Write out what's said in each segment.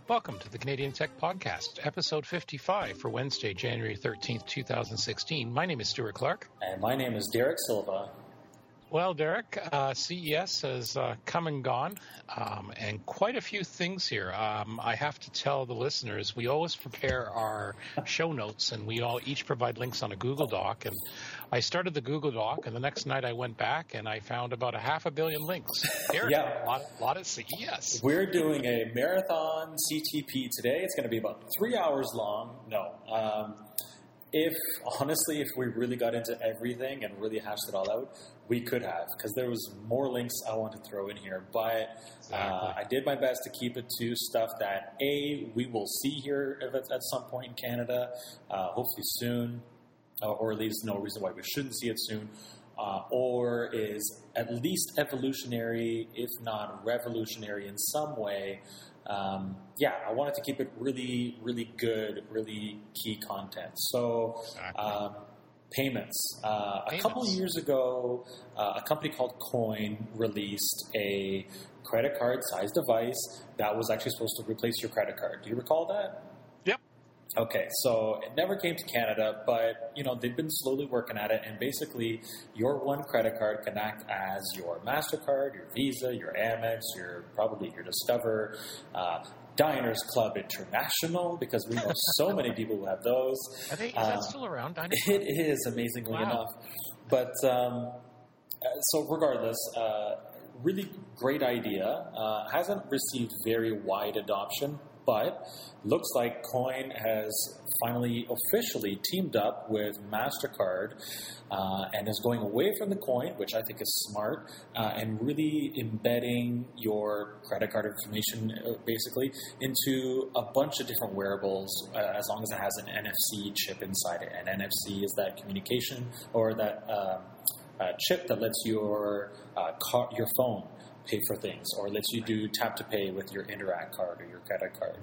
Welcome to the Canadian Tech Podcast, episode 55 for Wednesday, January 13th, 2016. My name is Stuart Clark. And my name is Derek Silva. Well, Derek, CES has come and gone, and quite a few things here. I have to tell the listeners, we always prepare our show notes, and we all each provide links on a Google Doc. And I started the Google Doc, and the next night I went back, and I found about 500 million links. Derek, yeah. a lot of CES. We're doing a marathon CTP today. It's going to be about 3 hours long. If we really got into everything and really hashed it all out, we could have, because there was more links I want to throw in here. But I did my best to keep it to stuff that, A, we will see here at some point in Canada, hopefully soon, or at least no reason why we shouldn't see it soon, or is at least evolutionary, if not revolutionary in some way. I wanted to keep it really, really good, really key content. So, payments. A couple of years ago, a company called Coin released a credit card-sized device that was actually supposed to replace your credit card. Do you recall that? Yep. Okay, so it never came to Canada, but, they've been slowly working at it, and basically your one credit card can act as your MasterCard, your Visa, your Amex, your Discover, Diners Club International, because we know so many people who have those. Is that still around, Diners Club? It is, amazingly enough. But, so regardless, really great idea. Hasn't received very wide adoption, but looks like Coin has finally officially teamed up with MasterCard and is going away from the coin, which I think is smart, and really embedding your credit card information basically into a bunch of different wearables as long as it has an NFC chip inside it. And NFC is that communication or that chip that lets your phone pay for things, or lets you do tap to pay with your Interac card or your credit card.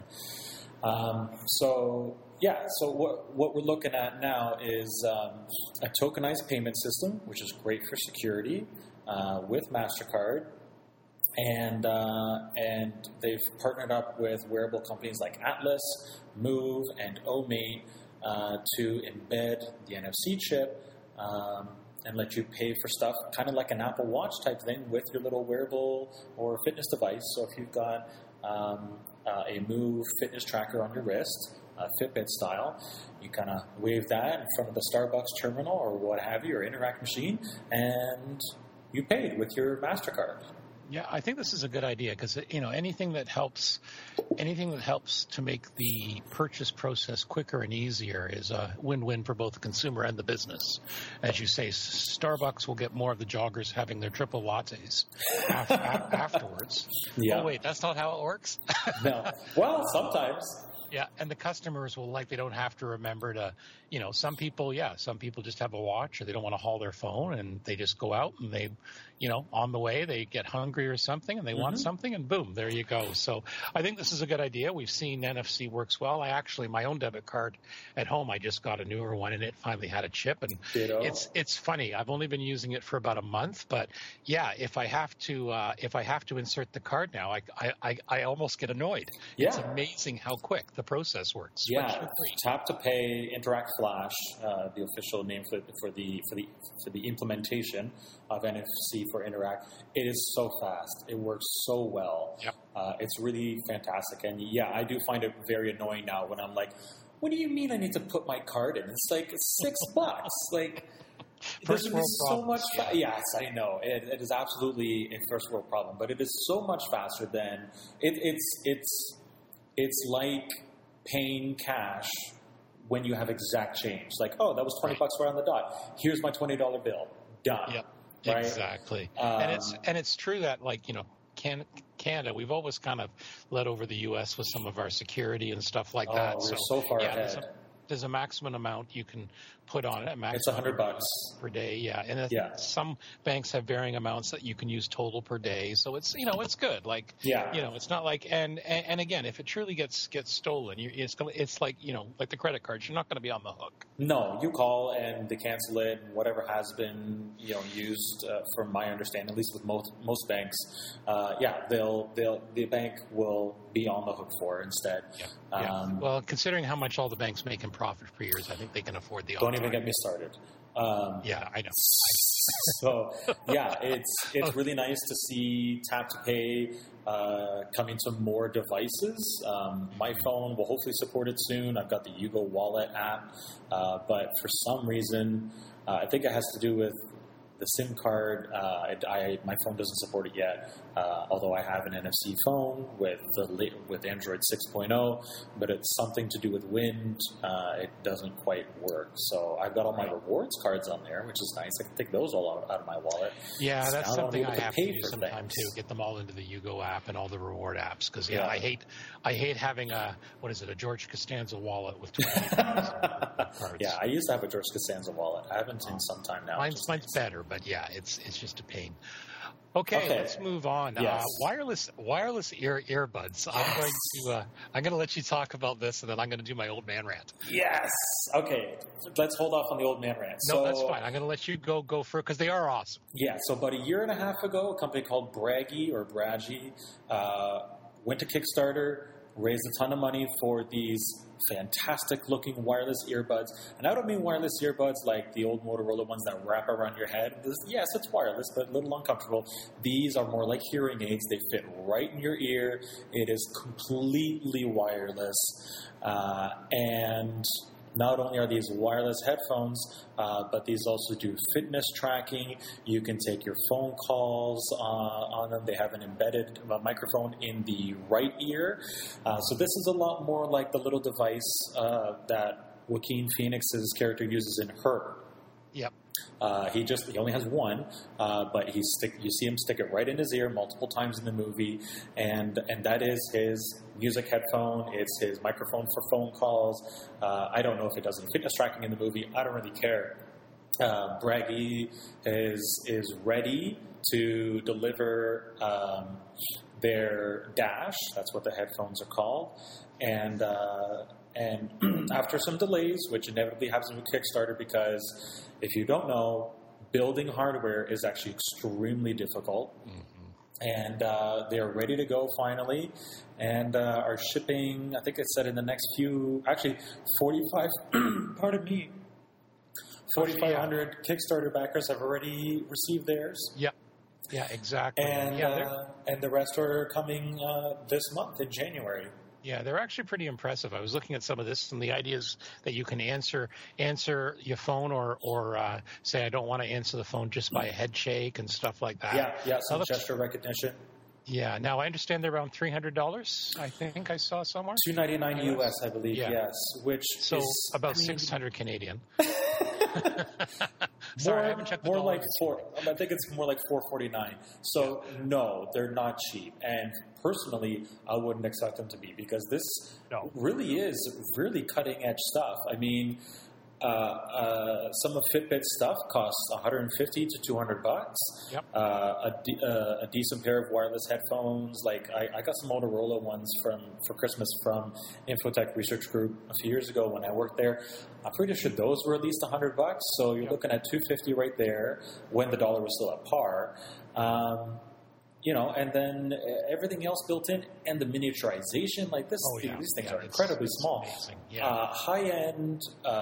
So what we're looking at now is a tokenized payment system, which is great for security with MasterCard, and they've partnered up with wearable companies like Atlas, Move, and Omate to embed the NFC chip. And let you pay for stuff kind of like an Apple Watch type thing with your little wearable or fitness device. So if you've got a Move fitness tracker on your wrist, Fitbit style, you kind of wave that in front of the Starbucks terminal or what have you, or Interac machine, and you paid with your MasterCard. Yeah, I think this is a good idea because, anything that helps to make the purchase process quicker and easier is a win-win for both the consumer and the business. As you say, Starbucks will get more of the joggers having their triple lattes afterwards. Yeah. Oh, wait, that's not how it works? No. Well, sometimes. Yeah, and the customers will they don't have to remember to, some people just have a watch or they don't want to haul their phone and they just go out and they, on the way they get hungry or something and they want something and boom, there you go. So I think this is a good idea. We've seen NFC works well. My own debit card at home, I just got a newer one and it finally had a chip and it's funny. I've only been using it for about a month, but yeah, if I have to insert the card now, I almost get annoyed. Yeah. It's amazing how quick the process works. Yeah, Tap to Pay Interac Flash, the official name for the implementation of NFC for Interac. It is so fast. It works so well. Yep. It's really fantastic. And yeah, I do find it very annoying now when I'm like, what do you mean I need to put my card in? It's like $6. Like, there's going to be so much. Yes, I know. It is absolutely a first world problem, but it is so much faster than it's like paying cash when you have exact change. Like, oh, that was $20 right on the dot. Here's my $20 bill. Done. Yep. Right? Exactly. And it's true that Canada, we've always kind of led over the U.S. with some of our security and stuff like that. We're so far ahead. There's a maximum amount you can put on it. It's $100 per day. Yeah, and Yeah. some banks have varying amounts that you can use total per day. So it's it's good. Like Yeah. it's not like and again, if it truly gets stolen, it's like like the credit cards. You're not going to be on the hook. No, you call and they cancel it, and whatever has been used, from my understanding, at least with most banks, the bank will be on the hook for it instead. Yeah. Well, considering how much all the banks make in profit per year, I think they can afford the. Don't even get me started. Yeah, I know. So it's really nice to see tap to pay coming to more devices. My phone will hopefully support it soon. I've got the Yugo Wallet app, but for some reason, I think it has to do with the SIM card. My phone doesn't support it yet, although I have an NFC phone with Android 6.0, but it's something to do with wind. It doesn't quite work. So I've got all my rewards cards on there, which is nice. I can take those all out of my wallet. Yeah, that's something I have to do for sometime too. Get them all into the Yugo app and all the reward apps because I hate having a George Costanza wallet with 20 cards. Yeah, I used to have a George Costanza wallet. I haven't in some time now. Mine's better, but yeah, it's just a pain. Okay, let's move on. Yes. Wireless earbuds. I'm going to let you talk about this, and then I'm going to do my old man rant. Yes. Okay. Let's hold off on the old man rant. No, that's fine. I'm going to let you go for it because they are awesome. Yeah. So about a year and a half ago, a company called Bragi went to Kickstarter, raised a ton of money for these fantastic-looking wireless earbuds. And I don't mean wireless earbuds like the old Motorola ones that wrap around your head. Yes, it's wireless, but a little uncomfortable. These are more like hearing aids. They fit right in your ear. It is completely wireless. And not only are these wireless headphones, but these also do fitness tracking. You can take your phone calls on them. They have an embedded microphone in the right ear. So this is a lot more like the little device that Joaquin Phoenix's character uses in Her. Yep. He only has one, but you see him stick it right in his ear multiple times in the movie, and that is his music headphone. It's his microphone for phone calls. I don't know if it does any fitness tracking in the movie. I don't really care. Bragi is ready to deliver their Dash. That's what the headphones are called, and after some delays, which inevitably happens with Kickstarter, because if you don't know, building hardware is actually extremely difficult. Mm-hmm. And they're ready to go finally, and are shipping, I think it said in the next 4,500 Kickstarter backers have already received theirs. Yep. Yeah, exactly. And the rest are coming this month in January. Yeah, they're actually pretty impressive. I was looking at some of this, and the idea is that you can answer your phone or say, I don't want to answer the phone just by a head shake and stuff like that. Yeah, some gesture recognition. Yeah, now I understand they're around $300, I think I saw somewhere. $299 US, I believe, yes. Which is about 600 Canadian. Sorry, I haven't checked the more like I think it's more like $449. So no, they're not cheap. And personally, I wouldn't expect them to be, because this really is really cutting edge stuff. I mean, some of Fitbit's stuff costs $150 to $200. Yep. A decent pair of wireless headphones. Like I got some Motorola ones for Christmas from Infotech Research Group a few years ago when I worked there. I'm pretty sure those were at least $100. So you're looking at $250 right there when the dollar was still at par. And then everything else built in, and the miniaturization, like this. These things are incredibly small. Yeah. High-end.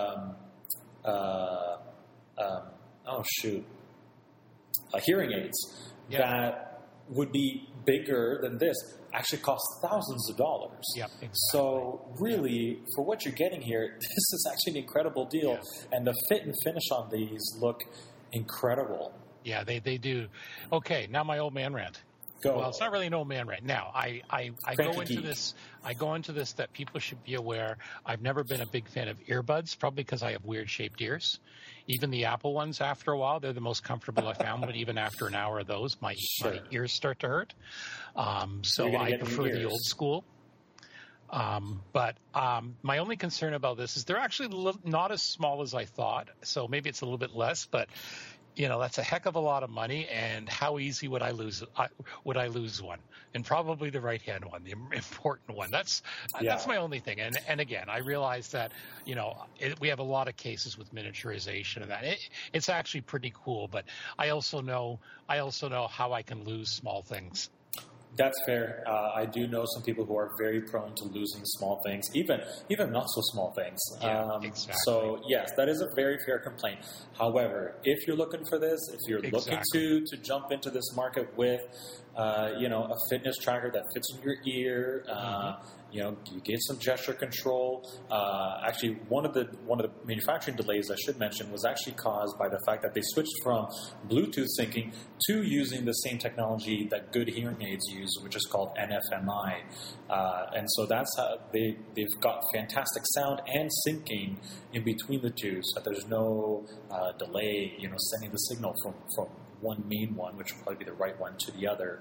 Hearing aids that would be bigger than this actually cost thousands of dollars. Yep, exactly. So really, for what you're getting here, this is actually an incredible deal. Yeah. And the fit and finish on these look incredible. Yeah, they do. Okay, now my old man rant. Go. Well, it's not really an old man rant. Now, I go into this. I go into this that people should be aware. I've never been a big fan of earbuds, probably because I have weird shaped ears. Even the Apple ones, after a while, they're the most comfortable I found. But even after an hour of those, my ears start to hurt. So I prefer the old school. But my only concern about this is they're actually not as small as I thought. So maybe it's a little bit less, but that's a heck of a lot of money. And how easy would I lose? Would I lose one? And probably the right-hand one, the important one. That's my only thing. And again, I realize that we have a lot of cases with miniaturization and that it's actually pretty cool. But I also know how I can lose small things. That's fair. I do know some people who are very prone to losing small things, even not so small things. Yeah, exactly. So yes, that is a very fair complaint. However, if you're looking for this, if you're looking to jump into this market with, a fitness tracker that fits in your ear, you get some gesture control. Actually, one of the manufacturing delays I should mention was actually caused by the fact that they switched from Bluetooth syncing to using the same technology that good hearing aids use, which is called NFMI. And so that's how they've got fantastic sound and syncing in between the two, so that there's no delay, sending the signal from one main one, which will probably be the right one, to the other.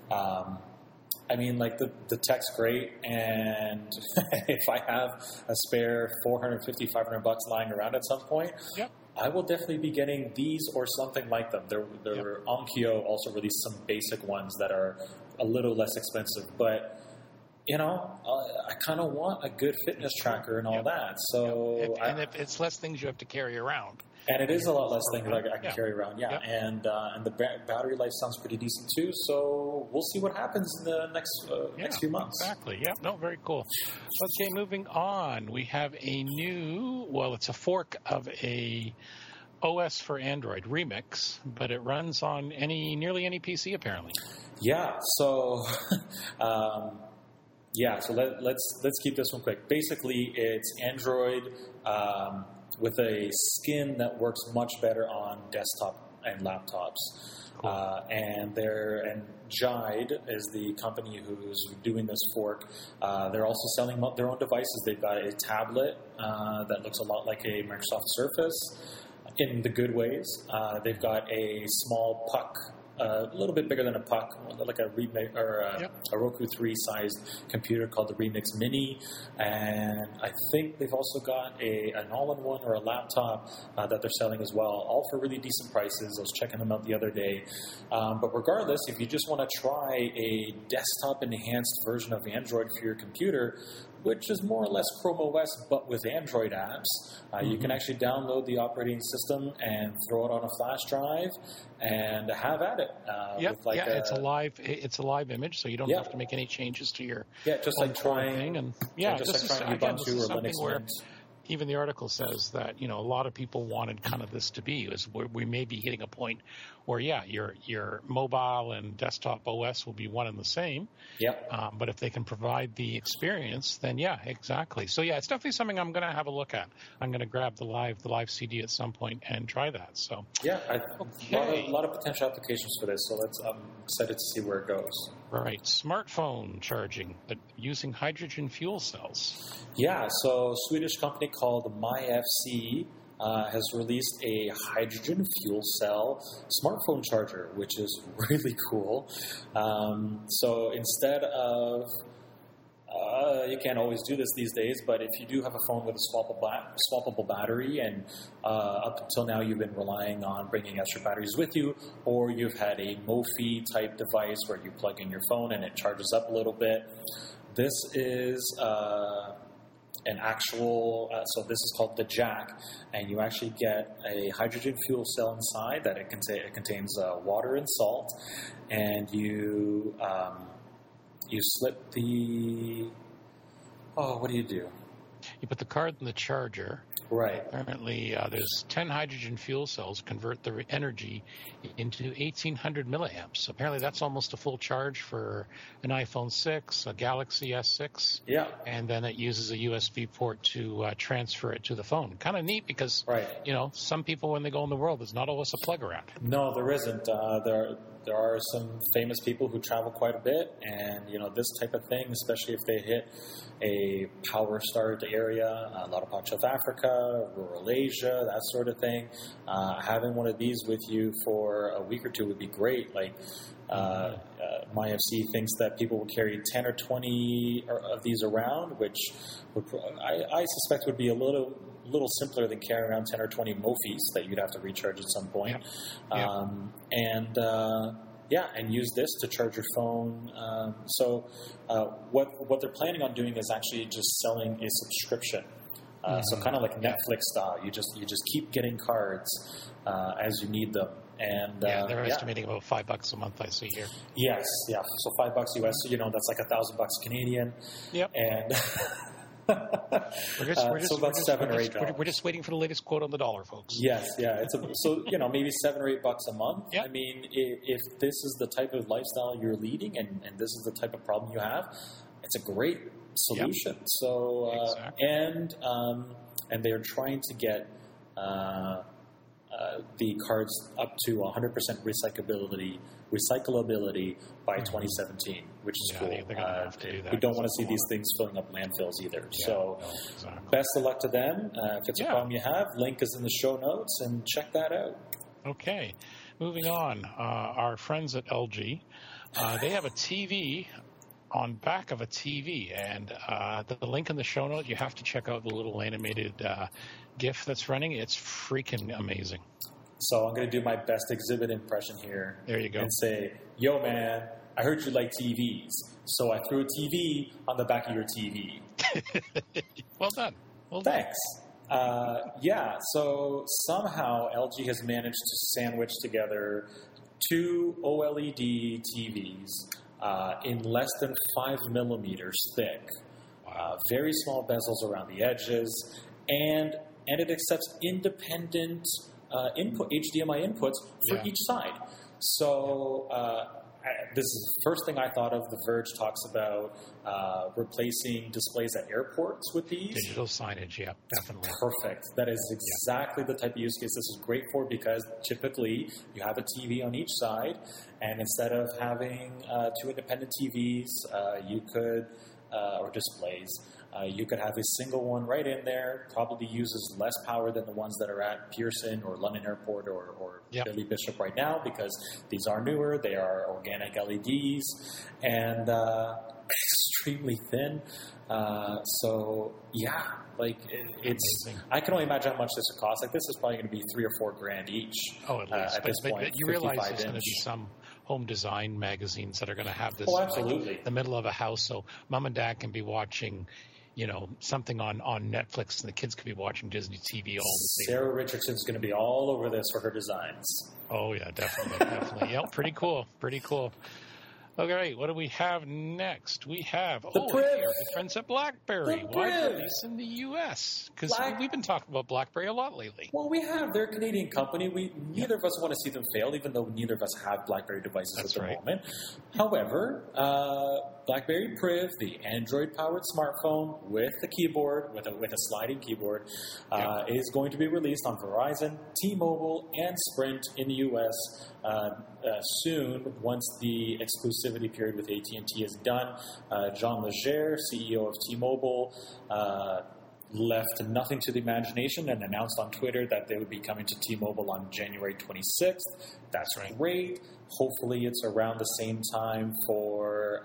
The tech's great, and if I have a spare $450, $500 lying around at some point, I will definitely be getting these or something like them. Onkyo also released some basic ones that are a little less expensive, but I kind of want a good fitness tracker and all that. So, if it's less things you have to carry around. And it is a lot less things I can carry around, And the battery life sounds pretty decent too. So we'll see what happens in the next few months. Exactly. Yeah. No, very cool. Okay, moving on. We have it's a fork of a OS for Android, Remix, but it runs on nearly any PC apparently. Yeah. So. So let's keep this one quick. Basically, it's Android with a skin that works much better on desktop and laptops. Cool. And Jide is the company who's doing this fork. They're also selling their own devices. They've got a tablet that looks a lot like a Microsoft Surface in the good ways. They've got a small puck, a little bit bigger than a puck, like a Remix or a Roku 3 sized computer called the Remix Mini, and I think they've also got an all-in-one or a laptop that they're selling as well, all for really decent prices. I was checking them out the other day. But regardless, if you just want to try a desktop enhanced version of Android for your computer, which is more or less Chrome OS but with Android apps, you can actually download the operating system and throw it on a flash drive and have at it. It's a live image, so you don't have to make any changes to your just like trying thing. And just like trying Ubuntu or Linux Mint. Even the article says that a lot of people wanted kind of this to be we may be hitting a point where your mobile and desktop OS will be one and the same. But if they can provide the experience, then exactly. So it's definitely something I'm going to have a look at. I'm going to grab the live CD at some point and try that. So a lot of potential applications for this. So I'm excited to see where it goes. Right, smartphone charging, but using hydrogen fuel cells. So a Swedish company called MyFC has released a hydrogen fuel cell smartphone charger, which is really cool. So instead of you can't always do this these days, but if you do have a phone with a swappable battery, and up until now you've been relying on bringing extra batteries with you, or you've had a Mophie type device where you plug in your phone and it charges up a little bit, this is an actual, so this is called the Jack, and you actually get a hydrogen fuel cell inside that it contains water and salt, and you slip the, what do you do? You put the card in the charger. Right. Apparently, there's 10 hydrogen fuel cells convert the energy into 1,800 milliamps. Apparently, that's almost a full charge for an iPhone 6, a Galaxy S6. Yeah. And then it uses a USB port to transfer it to the phone. Kind of neat because, some people, when they go in the world, there's not always a plug around. No, there isn't. There are some famous people who travel quite a bit, and, this type of thing, especially if they hit a power-starved area, a lot of parts of Africa, rural Asia, that sort of thing. Having one of these with you for a week or two would be great. Like, MyFC thinks that people will carry 10 or 20 of these around, which I suspect would be a little simpler than carrying around 10 or 20 Mofis that you'd have to recharge at some point. And use this to charge your phone. So what they're planning on doing is actually just selling a subscription. So kind of like Netflix style. You just keep getting cards as you need them. And they're estimating about $5 a month, I see here. Yes, yeah. So $5 US, so that's like $1,000 Canadian. Yep. And we're about $7 or $8. We're just waiting for the latest quote on the dollar, folks. Yes, yeah. Maybe $7 or $8 a month. Yep. I mean, if this is the type of lifestyle you're leading, and this is the type of problem you have, it's a great solution. Yep. So exactly. And they're trying to get the cards up to 100% recyclability by 2017, which is cool. They're gonna have to do that. We don't want to see these things filling up landfills either. Exactly. Best of luck to them. If it's a problem you have, link is in the show notes, and check that out. Okay. Moving on. Our friends at LG, they have a TV on back of a TV, and the link in the show note, you have to check out the little animated GIF that's running. It's freaking amazing. So I'm going to do my best exhibit impression here. There you go. And say, yo, man, I heard you like TVs, so I threw a TV on the back of your TV. Well done. Thanks. So somehow LG has managed to sandwich together 2 OLED TVs in less than 5 millimeters thick. Very small bezels around the edges, and it accepts independent HDMI inputs for each side. So this is the first thing I thought of. The Verge talks about replacing displays at airports with these. Digital signage, yeah, definitely. Perfect. That is exactly the type of use case this is great for, because typically you have a TV on each side, and instead of having 2 independent TVs, you could, or displays, you could have a single one right in there. Probably uses less power than the ones that are at Pearson or London Airport or Billy Bishop right now, because these are newer. They are organic LEDs and extremely thin. It's. Amazing. I can only imagine how much this would cost. Like, this is probably going to be $3 or $4 grand each. Oh, at least. At this point, but you realize there's going to be some home design magazines that are going to have this absolutely. in the middle of a house, so mom and dad can be watching, something on Netflix, and the kids could be watching Disney TV all the time. Sarah Richardson's going to be all over this for her designs. Oh yeah, definitely. Yep, pretty cool. Okay, what do we have next? We have the Priv. Our friends at BlackBerry. Why release in the U.S.? Because we've been talking about BlackBerry a lot lately. Well, we have. They're a Canadian company. Neither of us want to see them fail, even though neither of us have BlackBerry devices at the moment. However, BlackBerry Priv, the Android-powered smartphone with the keyboard, with a sliding keyboard, is going to be released on Verizon, T-Mobile, and Sprint in the U.S. Soon, once the exclusivity period with AT&T is done. John Legere, CEO of T-Mobile, left nothing to the imagination and announced on Twitter that they would be coming to T-Mobile on January 26th. That's great. Hopefully, it's around the same time for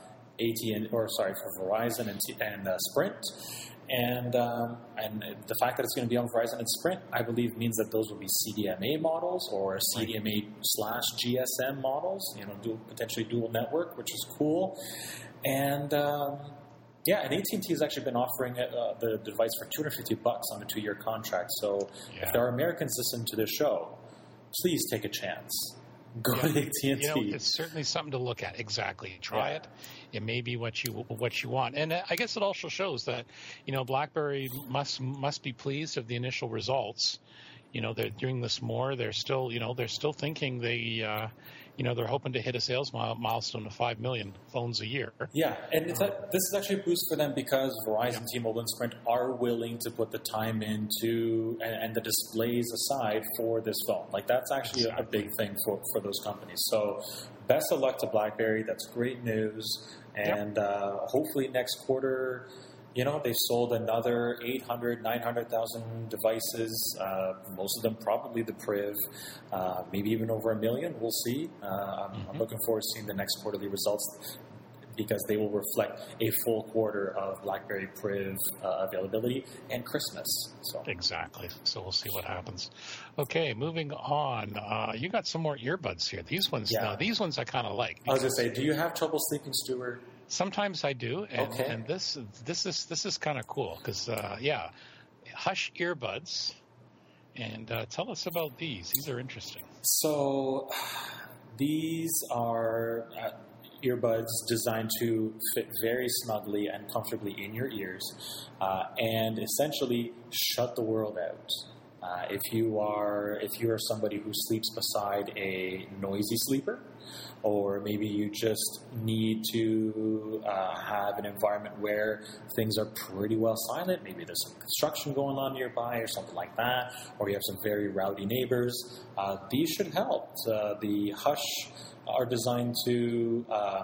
for Verizon and Sprint. And the fact that it's going to be on Verizon and Sprint, I believe, means that those will be CDMA models or CDMA/GSM models. Potentially dual network, which is cool. And and AT&T has actually been offering the device for $250 on a 2-year contract. So if there are Americans listening to this show, please take a chance. Go to AT&T. It's certainly something to look at. Exactly. Try it. It may be what you want. And I guess it also shows that, BlackBerry must be pleased of the initial results. They're doing this more. They're still thinking they're hoping to hit a sales milestone of 5 million phones a year. Yeah, and this is actually a boost for them because Verizon, T-Mobile, and Sprint are willing to put the time into and the displays aside for this phone. Like, that's actually a big thing for those companies. So best of luck to BlackBerry. That's great news. And hopefully next quarter They've sold another 800, 900,000 devices, most of them probably the Priv, maybe even over 1 million. We'll see. I'm looking forward to seeing the next quarterly results because they will reflect a full quarter of BlackBerry Priv availability and Christmas. So. Exactly. So we'll see what happens. Okay, moving on. You got some more earbuds here. These ones, these ones I kind of like. I was going to say, do you have trouble sleeping, Stuart? Sometimes I do, and this is kind of cool because Hush earbuds, and tell us about these. These are interesting. So these are earbuds designed to fit very snugly and comfortably in your ears, and essentially shut the world out. If you are somebody who sleeps beside a noisy sleeper, or maybe you just need to have an environment where things are pretty well silent, maybe there's some construction going on nearby or something like that, or you have some very rowdy neighbors, these should help. The Hush are designed to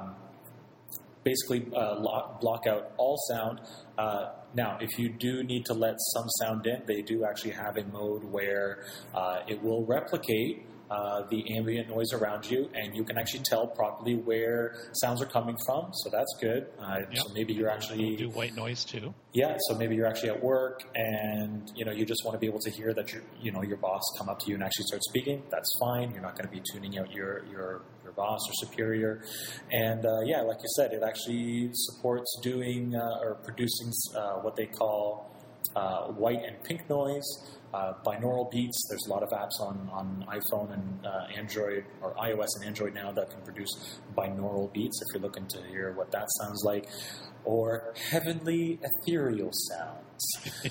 basically block out all sound. Now, if you do need to let some sound in, they do actually have a mode where it will replicate the ambient noise around you, and you can actually tell properly where sounds are coming from. So that's good. So maybe you're actually do white noise too. Yeah. So maybe you're actually at work, and you just want to be able to hear that your boss come up to you and actually start speaking. That's fine. You're not going to be tuning out your boss or superior. And like you said, it actually supports doing or producing what they call white and pink noise. Binaural beats. There's a lot of apps on iPhone and Android, or iOS and Android now, that can produce binaural beats if you're looking to hear what that sounds like, or heavenly ethereal sounds.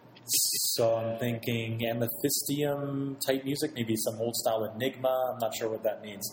So I'm thinking Amethystium type music, maybe some old style Enigma. I'm not sure what that means.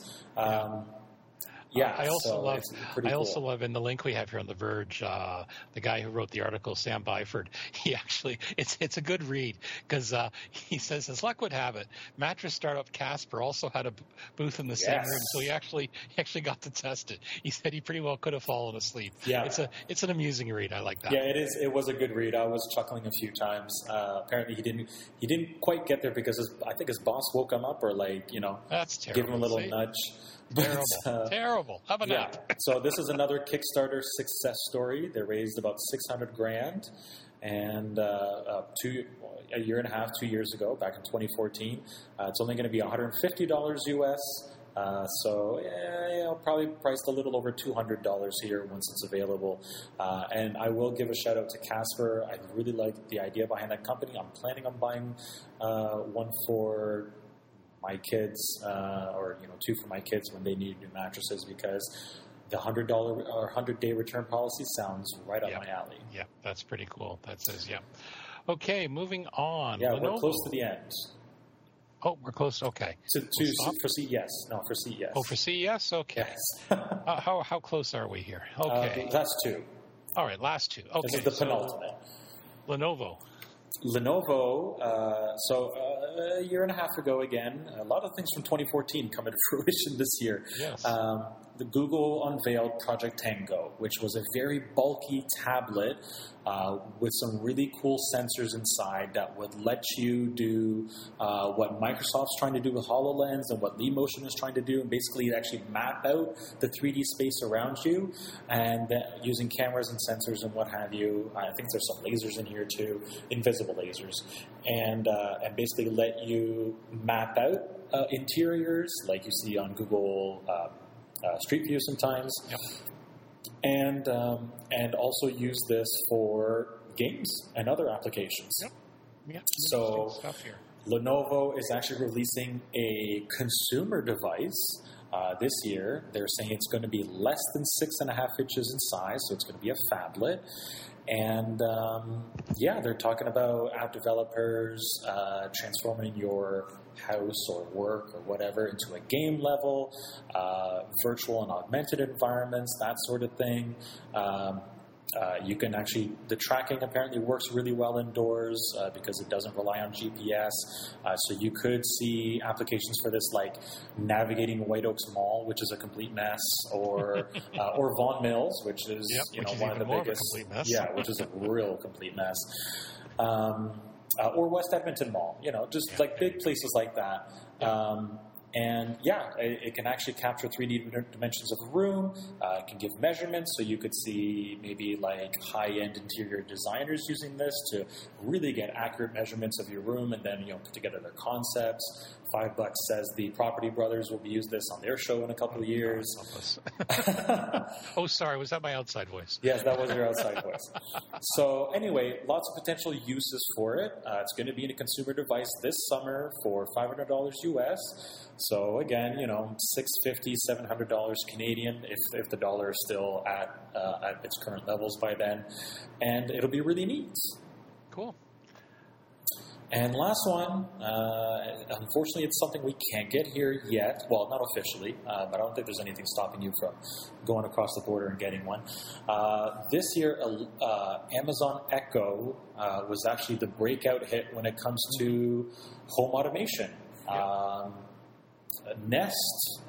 I also love in the link we have here on The Verge, the guy who wrote the article, Sam Byford. He actually, it's a good read because he says, as luck would have it, mattress startup Casper also had a booth in the same room, so he actually got to test it. He said he pretty well could have fallen asleep. Yeah, it's an amusing read. I like that. Yeah, it is. It was a good read. I was chuckling a few times. Apparently, he didn't quite get there because I think his boss woke him up, or that's terrible. Give him a little nudge. Terrible. How about that? So this is another Kickstarter success story. They raised about $600,000, and a year and a half, 2 years ago, back in 2014. It's only going to be $150 US. So probably priced a little over $200 here once it's available. And I will give a shout out to Casper. I really like the idea behind that company. I'm planning on buying one for my kids, or two for my kids when they need new mattresses, because the $100 or 100-day return policy sounds right up my alley. Yeah, that's pretty cool. That says Okay, moving on. Yeah, we're close to the end. Oh, we're close. Okay. For CES. No, for CES. Oh, for CES. Okay. Yes. How close are we here? Okay. Last two. All right, last two. Okay. This is the penultimate. Lenovo. So a year and a half ago again, a lot of things from 2014 come into fruition this year. Yes. The Google unveiled Project Tango, which was a very bulky tablet with some really cool sensors inside that would let you do what Microsoft's trying to do with HoloLens and what Leap Motion is trying to do, and basically actually map out the 3D space around you, and using cameras and sensors and what have you. I think there's some lasers in here too, invisible lasers, and basically let you map out interiors like you see on Google Street View sometimes. Yep. And also use this for games and other applications. Yep. So stuff here. Lenovo is actually releasing a consumer device this year. They're saying it's going to be less than 6.5 inches in size, so it's going to be a phablet. And they're talking about app developers transforming your house or work or whatever into a game level, virtual and augmented environments, that sort of thing. You can actually, the tracking apparently works really well indoors because it doesn't rely on GPS. So you could see applications for this like navigating White Oaks Mall, which is a complete mess, or Vaughan Mills, which is one of the biggest, which is a real complete mess. Or West Edmonton Mall, just like big places like that. And it can actually capture 3D dimensions of a room. It can give measurements, so you could see maybe like high-end interior designers using this to really get accurate measurements of your room, and then put together their concepts. $5 says the Property Brothers will be using this on their show in a couple of years. Oh, sorry, was that my outside voice? Yes, that was your outside voice. So anyway, lots of potential uses for it. It's going to be in a consumer device this summer for $500 US. So again, $650, $700 Canadian if the dollar is still at its current levels by then, and it'll be really neat. Cool. And last one, unfortunately, it's something we can't get here yet. Well, not officially, but I don't think there's anything stopping you from going across the border and getting one. This year, Amazon Echo was actually the breakout hit when it comes to home automation. Nest,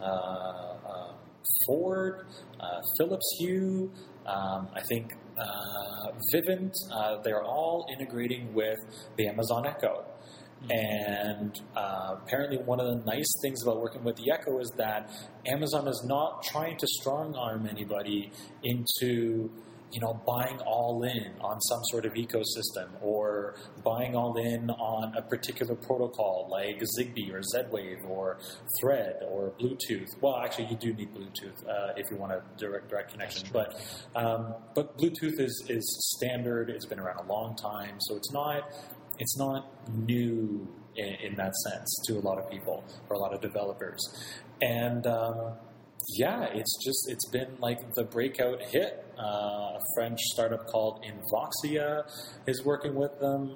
Ford, Philips Hue, I think Vivint, they're all integrating with the Amazon Echo. And apparently one of the nice things about working with the Echo is that Amazon is not trying to strong-arm anybody into buying all in on some sort of ecosystem or buying all in on a particular protocol like Zigbee or Z-Wave or Thread or Bluetooth. Well, actually, you do need Bluetooth if you want a direct connection. But Bluetooth is standard. It's been around a long time, so it's not new in that sense to a lot of people or a lot of developers. And it's been like the breakout hit. A French startup called Invoxia is working with them.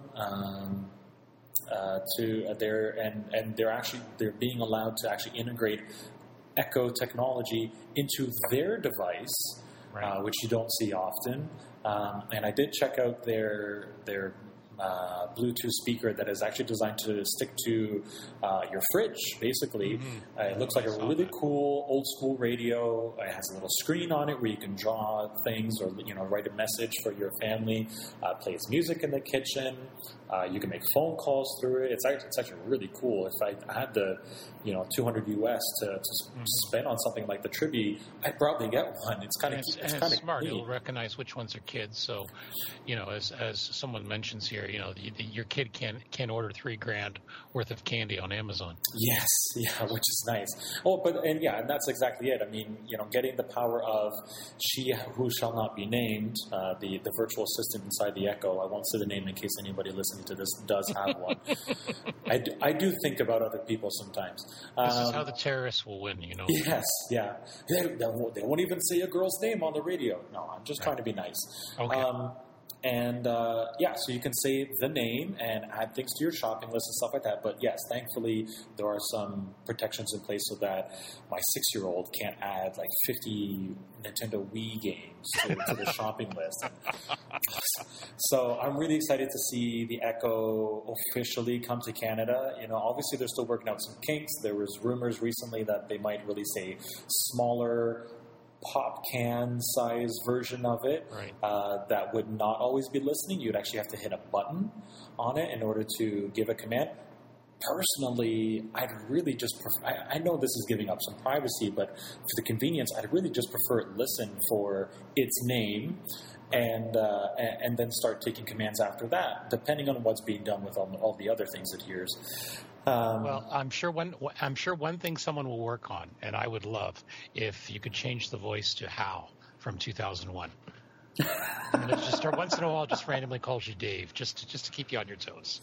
They're being allowed to actually integrate Echo technology into their device, right. Which you don't see often. And I did check out their Bluetooth speaker that is actually designed to stick to your fridge, basically. Mm-hmm. It looks like a really cool old-school radio. It has a little screen on it where you can draw things or write a message for your family. Plays music in the kitchen. You can make phone calls through it. It's actually really cool. If I had the $200 US to spend on something like the Tribi, I'd probably get one. It's kind of smart. neat. It'll recognize which ones are kids. So, as someone mentions here, your kid can't order $3,000 worth of candy on Amazon. Yes, which is nice. Oh, and that's exactly it. I mean, getting the power of she who shall not be named, the virtual assistant inside the Echo. I won't say the name in case anybody listening to this does have one. I do think about other people sometimes. This is how the terrorists will win, Yes, yeah. They won't even say a girl's name on the radio. No, I'm just trying to be nice. Okay. So you can save the name and add things to your shopping list and stuff like that. But yes, thankfully, there are some protections in place so that my 6-year-old can't add like 50 Nintendo Wii games to the shopping list. So I'm really excited to see the Echo officially come to Canada. Obviously they're still working out some kinks. There was rumors recently that they might release a smaller pop can size version of it, right. That would not always be listening. You'd actually have to hit a button on it in order to give a command. Personally, I'd really just prefer, I know this is giving up some privacy, but for the convenience, I'd really just prefer it listen for its name and then start taking commands after that, depending on what's being done with all the other things it hears. Well, I'm sure one thing someone will work on, and I would love if you could change the voice to Hal from 2001. And just start once in a while, just randomly calls you Dave, just to keep you on your toes.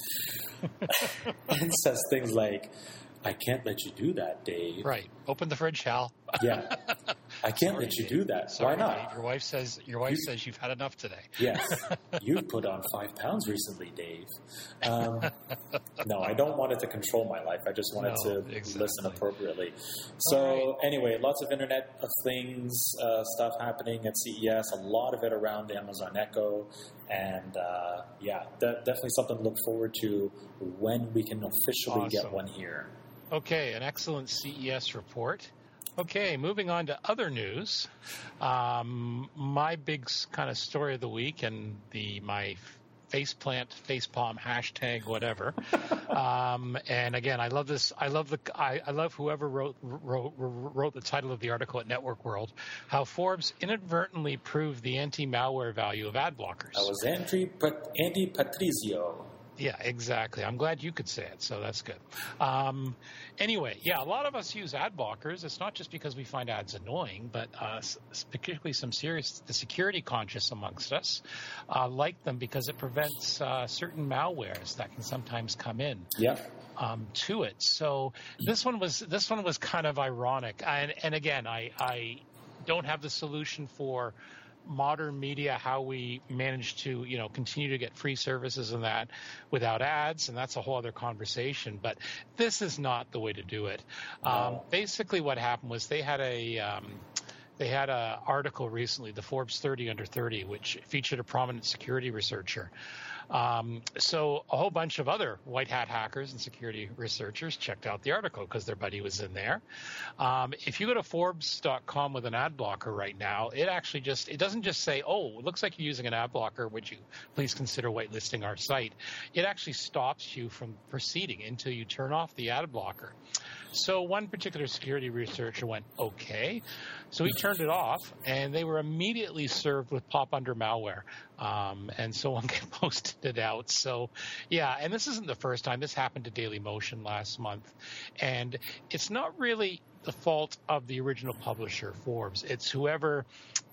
And says things like, "I can't let you do that, Dave." Right. Open the fridge, Hal. Yeah. I can't let you do that. Why not? Dave. Your wife says you've had enough today. Yes. You've put on 5 pounds recently, Dave. No, I don't want it to control my life. I just want it to listen appropriately. So anyway, lots of Internet of Things stuff happening at CES, a lot of it around Amazon Echo. And definitely something to look forward to when we can officially get one here. Okay, an excellent CES report. Okay, moving on to other news. My big kind of story of the week and my facepalm hashtag whatever. And again, I love this. I love whoever wrote the title of the article at Network World. How Forbes inadvertently proved the anti-malware value of ad blockers. That was Andy Patrizio. Yeah, exactly. I'm glad you could say it, so that's good. Anyway, a lot of us use ad blockers. It's not just because we find ads annoying, but particularly the security conscious amongst us like them because it prevents certain malwares that can sometimes come in. Yeah. To it. So this one was kind of ironic. And again, I don't have the solution for modern media, how we manage to, continue to get free services and that without ads, and that's a whole other conversation. But this is not the way to do it. Basically, what happened was they had a article recently, the Forbes 30 Under 30, which featured a prominent security researcher. So a whole bunch of other white hat hackers and security researchers checked out the article because their buddy was in there. If you go to Forbes.com with an ad blocker right now, it doesn't just say, oh, it looks like you're using an ad blocker. Would you please consider whitelisting our site? It actually stops you from proceeding until you turn off the ad blocker. So one particular security researcher went, okay. So he turned it off, and they were immediately served with pop-under malware. And someone posted it out. So, and this isn't the first time. This happened to Dailymotion last month. And it's not really the fault of the original publisher, Forbes. It's whoever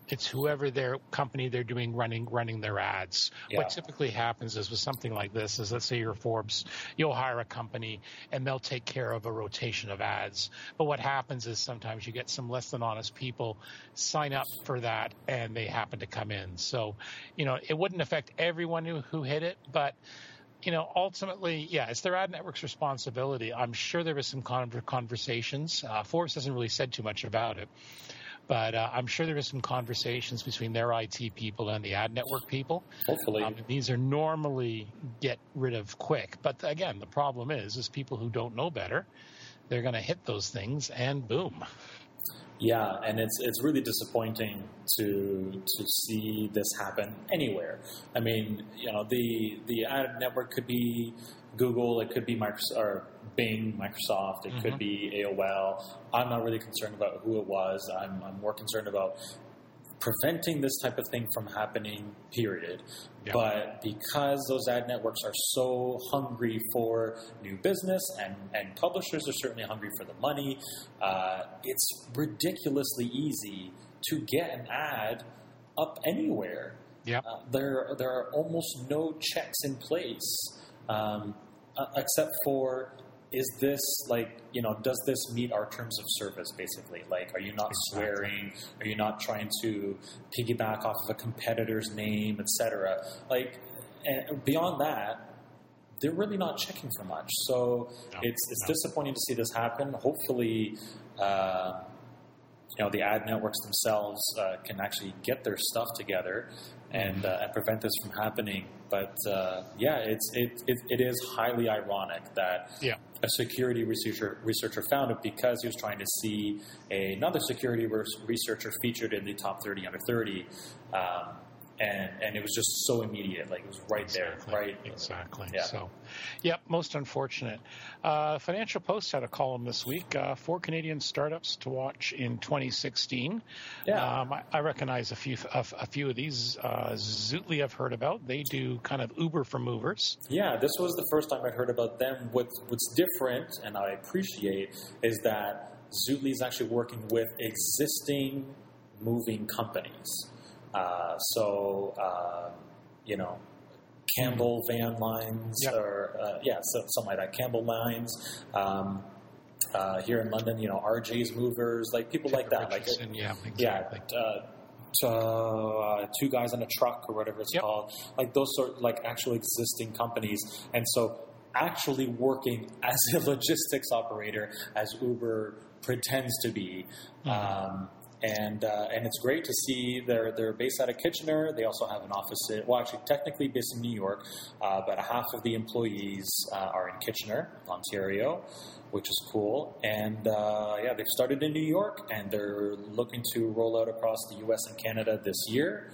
their company they're doing running their ads. Yeah. What typically happens is with something like this is, let's say you're Forbes, you'll hire a company and they'll take care of a rotation of ads. But what happens is sometimes you get some less than honest people sign up for that and they happen to come in. So, it wouldn't affect everyone who hit it, but ultimately, it's their ad network's responsibility. I'm sure there was some conversations. Forbes hasn't really said too much about it. But I'm sure there are some conversations between their IT people and the ad network people. Hopefully. These are normally get rid of quick. But again, the problem is people who don't know better, they're going to hit those things and boom. Yeah, and it's really disappointing to see this happen anywhere. I mean, the ad network could be Google, it could be Microsoft, or Bing, Microsoft, it could be AOL. I'm not really concerned about who it was. I'm more concerned about preventing this type of thing from happening, period. Yeah. But because those ad networks are so hungry for new business and publishers are certainly hungry for the money, it's ridiculously easy to get an ad up anywhere. Yeah. There are almost no checks in place except for, is this does this meet our terms of service, basically? Like, are you not swearing? Are you not trying to piggyback off of a competitor's name, etc.? And beyond that, they're really not checking for much. So it's disappointing to see this happen. Hopefully, the ad networks themselves can actually get their stuff together and prevent this from happening. But it is highly ironic that a security researcher found it because he was trying to see another security researcher featured in the top 30 under 30. And it was just so immediate, like it was right there, right? Exactly. Yeah. So, most unfortunate. Financial Post had a column this week, 4 Canadian startups to watch in 2016. Yeah. I recognize a few of these. Zootly I've heard about. They do kind of Uber for movers. Yeah, this was the first time I'd heard about them. What's different, and I appreciate, is that Zootly is actually working with existing moving companies. Campbell Van Lines, or something like that. Campbell Lines, Here in London, RJ's Movers, like people like that. Richardson, exactly. Two Guys on a Truck or whatever it's called. Like those like actual existing companies. And so actually working as a logistics operator as Uber pretends to be. And it's great to see they're based out of Kitchener. They also have an office actually technically based in New York, but half of the employees are in Kitchener, Ontario, which is cool. And they've started in New York, and they're looking to roll out across the U.S. and Canada this year.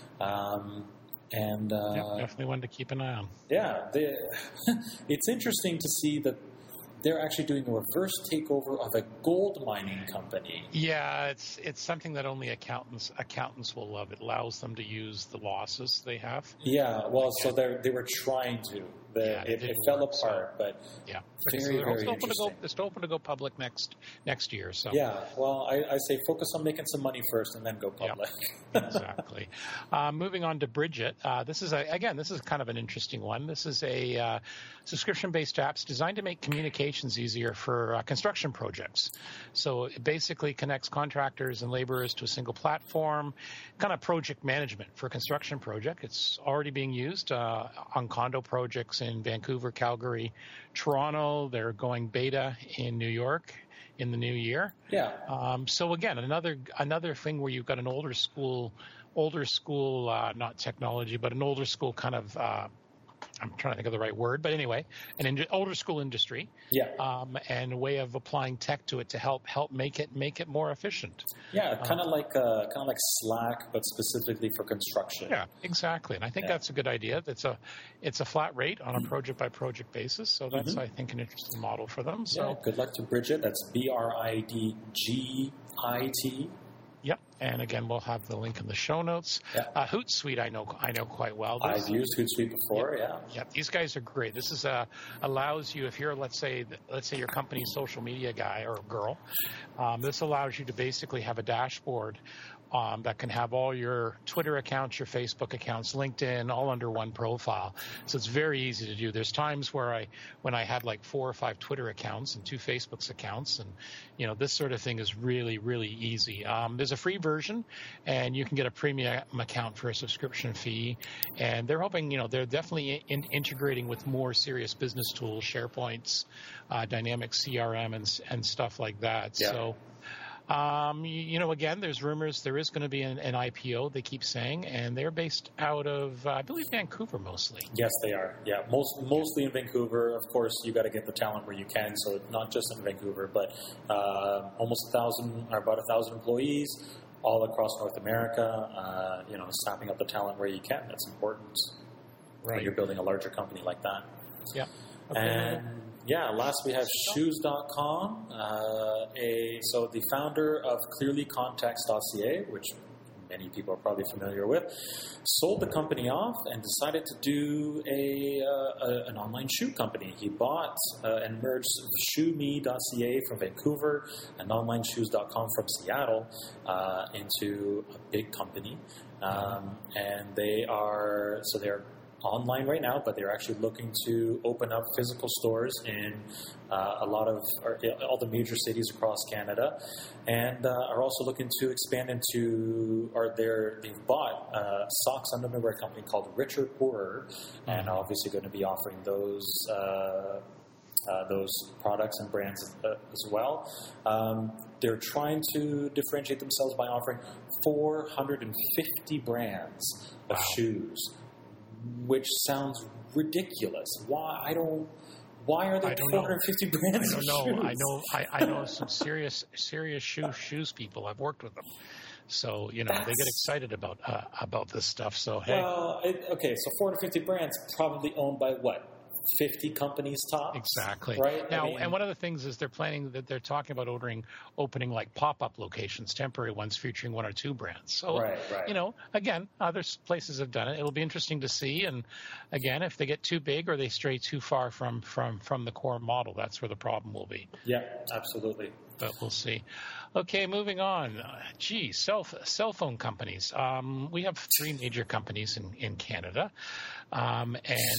Definitely one to keep an eye on. Yeah, it's interesting to see that they're actually doing a reverse takeover of a gold mining company. Yeah, it's something that only accountants will love. It allows them to use the losses they have. Yeah, well, so they were trying to. It fell apart, but very interesting. It's open to go public next year. So yeah, well, I say focus on making some money first and then go public. Exactly. Moving on to Bridget. This is kind of an interesting one. This is a subscription-based apps designed to make communications easier for construction projects. So it basically connects contractors and laborers to a single platform, kind of project management for a construction project. It's already being used on condo projects in Vancouver, Calgary, Toronto. They're going beta in New York in the new year. Yeah. So again, another thing where you've got an older school, not technology, but an older school kind of. I'm trying to think of the right word, but anyway, an older school industry. Yeah. And a way of applying tech to it to help make it more efficient. Yeah, kind of like Slack, but specifically for construction. Yeah, exactly. And I think that's a good idea. It's a flat rate on a project by project basis. So that's I think an interesting model for them. So good luck to Bridget. That's BRIDGIT. Yep, and again, we'll have the link in the show notes. Yeah. Hootsuite, I know quite well. I've used Hootsuite before. Yep, these guys are great. This is allows you, if you're let's say your company's social media guy or girl, this allows you to basically have a dashboard that can have all your Twitter accounts, your Facebook accounts, LinkedIn, all under one profile. So it's very easy to do. There's times when I had like 4 or 5 Twitter accounts and 2 Facebook's accounts, and this sort of thing is really, really easy. There's a free version, and you can get a premium account for a subscription fee. And they're hoping, they're definitely integrating with more serious business tools, SharePoints, Dynamics CRM, and stuff like that. Yeah. So. Again, there's rumors there is going to be an IPO, they keep saying, and they're based out of, I believe, Vancouver mostly. Yes, they are. Yeah, mostly in Vancouver. Of course, you got to get the talent where you can, so not just in Vancouver, but about 1,000 employees all across North America. Snapping up the talent where you can. That's important. Right. When you're building a larger company like that. Yeah. Okay. And last we have shoes.com. So the founder of clearlycontext.ca, which many people are probably familiar with, sold the company off and decided to do an online shoe company. He bought and merged shoeme.ca from Vancouver and onlineshoes.com from Seattle into a big company. And they're online right now, but they're actually looking to open up physical stores in all the major cities across Canada, and are also looking to expand into, they've bought socks and underwear company called Richer Poorer, and obviously going to be offering those products and brands as well. They're trying to differentiate themselves by offering 450 brands of shoes, which sounds ridiculous. Why are there 450 brands? I don't know. I know some serious shoes people. I've worked with them, so they get excited about this stuff. So hey, so 450 brands probably owned by what? 50 companies tops. Exactly. Right? Now, and one of the things is they're talking about opening like pop-up locations, temporary ones featuring 1 or 2 brands. So, right. Again, other places have done it. It'll be interesting to see. And again, if they get too big or they stray too far from the core model, that's where the problem will be. Yeah, absolutely. but we'll see. Okay, moving on. Cell phone companies. We have 3 major companies in Canada. And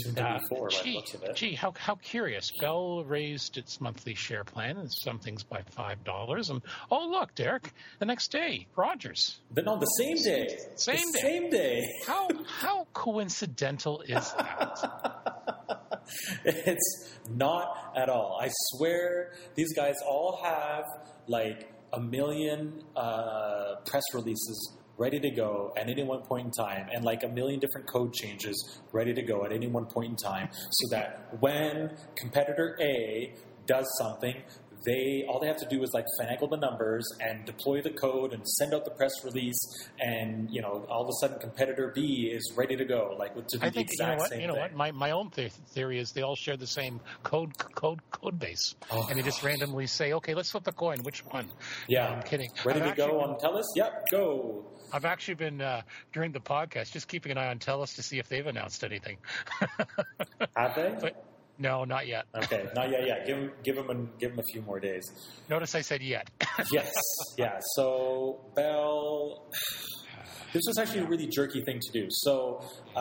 how curious. Bell raised its monthly share plan, and some things by $5. And look, Derek, the next day, Rogers. No, the same day. Same day. How coincidental is that? It's not at all. I swear, these guys all have like a million press releases ready to go at any one point in time, and like a million different code changes ready to go at any one point in time, so that when competitor A does something, all they have to do is like finagle the numbers and deploy the code and send out the press release, and all of a sudden competitor B is ready to go, like to do the exact same thing. You know what? My own theory is they all share the same code base, and they just randomly say, "Okay, let's flip a coin. Which one?" Yeah, I'm kidding. Ready to go on TELUS? Yep, go. I've actually been during the podcast just keeping an eye on TELUS to see if they've announced anything. Have they? But, no, not yet. Okay, not yet. Yeah, give them a few more days. Notice I said yet. Yes, yeah. So Bell, this was actually a really jerky thing to do. So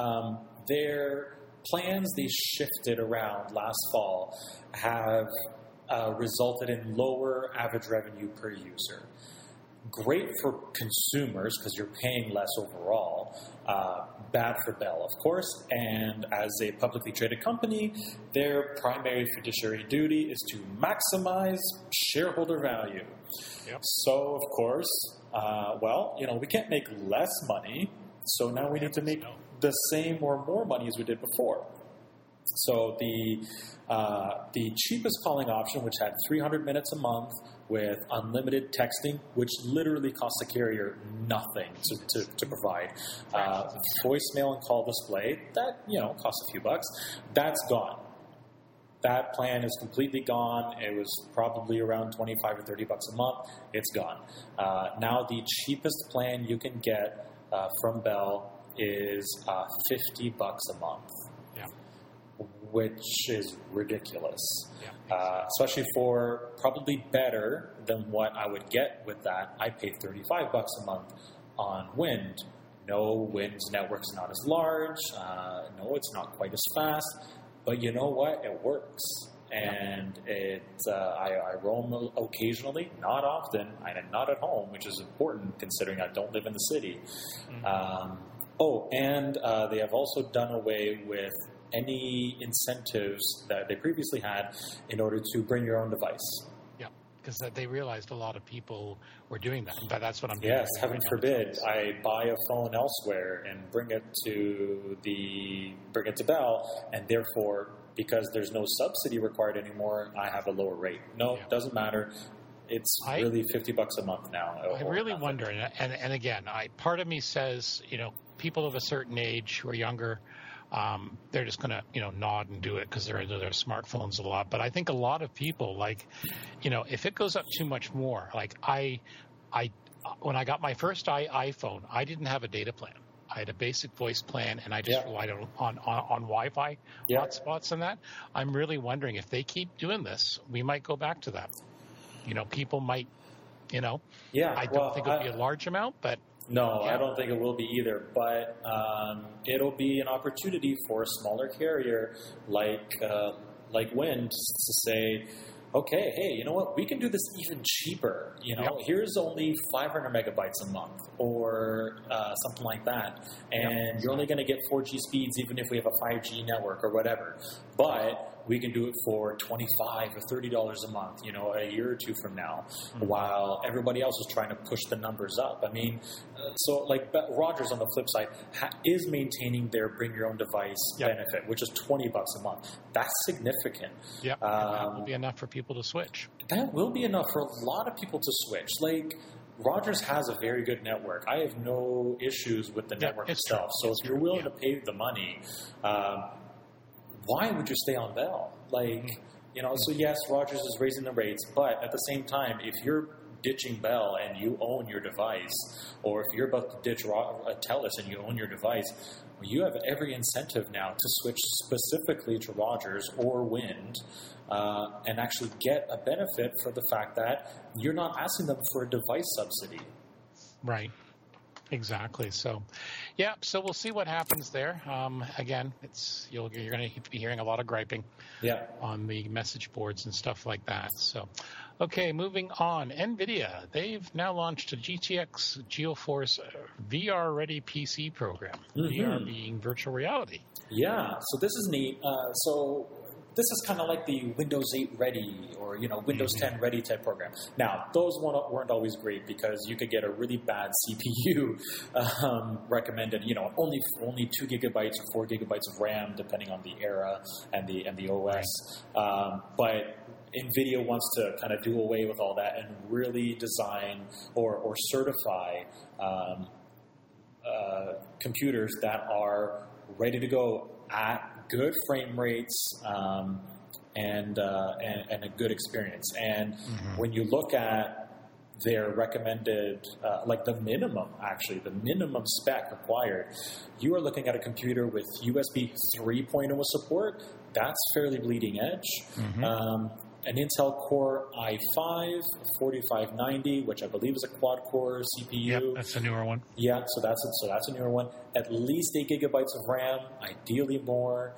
their plans they shifted around last fall have resulted in lower average revenue per user. Great for consumers because you're paying less overall. Bad for Bell, of course. And as a publicly traded company, their primary fiduciary duty is to maximize shareholder value. Yep. So, of course, we can't make less money. So now we need to make the same or more money as we did before. So the cheapest calling option, which had 300 minutes a month with unlimited texting, which literally costs the carrier nothing to provide. Voicemail and call display, that costs a few bucks. That's gone. That plan is completely gone. It was probably around 25 or 30 bucks a month. It's gone. Now the cheapest plan you can get from Bell is 50 bucks a month. Which is ridiculous, especially for probably better than what I would get with that. I pay 35 bucks a month on Wind. No, Wind's network's not as large. No, it's not quite as fast. But you know what? It works. And I roam occasionally, not often. I'm not at home, which is important considering I don't live in the city. Mm-hmm. And they have also done away with any incentives that they previously had in order to bring your own device. Yeah, because they realized a lot of people were doing that. But that's what I'm doing. Yes, heaven forbid I buy a phone elsewhere and bring it to Bell, and therefore, because there's no subsidy required anymore, I have a lower rate. No, it doesn't matter. It's really 50 bucks a month now. I really wonder, and again, part of me says, people of a certain age who are younger, they're just going to, nod and do it because they're into their smartphones a lot. But I think a lot of people, if it goes up too much more, when I got my first iPhone, I didn't have a data plan. I had a basic voice plan, and I just relied on Wi-Fi hotspots and that. I'm really wondering if they keep doing this, we might go back to that. People might, I don't think it'll be a large amount, but... No, I don't think it will be either, but it'll be an opportunity for a smaller carrier like Wind to say, okay, hey, you know what? We can do this even cheaper. Here's only 500 megabytes a month or something like that, and you're only going to get 4G speeds even if we have a 5G network or whatever. But we can do it for $25 or $30 a month, a year or two from now, while everybody else is trying to push the numbers up. I mean, Rogers on the flip side is maintaining their bring your own device benefit, which is $20 a month. That's significant. Yeah, that will be enough for people to switch. That will be enough for a lot of people to switch. Rogers has a very good network. I have no issues with the network itself. So if you're willing to pay the money, why would you stay on Bell? So yes, Rogers is raising the rates, but at the same time, if you're ditching Bell and you own your device, or if you're about to ditch TELUS and you own your device, well, you have every incentive now to switch specifically to Rogers or Wind and actually get a benefit for the fact that you're not asking them for a device subsidy. Right. Exactly. So, yeah. So we'll see what happens there. Again, you're going to be hearing a lot of griping on the message boards and stuff like that. So, okay, moving on. NVIDIA, they've now launched a GTX GeForce VR-ready PC program. VR being virtual reality. Yeah. So this is neat. This is kind of like the Windows 8 ready or, Windows 10 ready type program. Now, those weren't always great because you could get a really bad CPU recommended, only 2 gigabytes or 4 gigabytes of RAM, depending on the era and the OS. Right. But NVIDIA wants to kind of do away with all that and really design or certify computers that are ready to go at good frame rates and a good experience. And when you look at their recommended, the minimum spec required, you are looking at a computer with USB 3.0 support. That's fairly bleeding edge. An Intel Core i5 4590, which I believe is a quad-core CPU. Yep, that's a newer one. Yeah, so that's a newer one. At least 8 gigabytes of RAM, ideally more.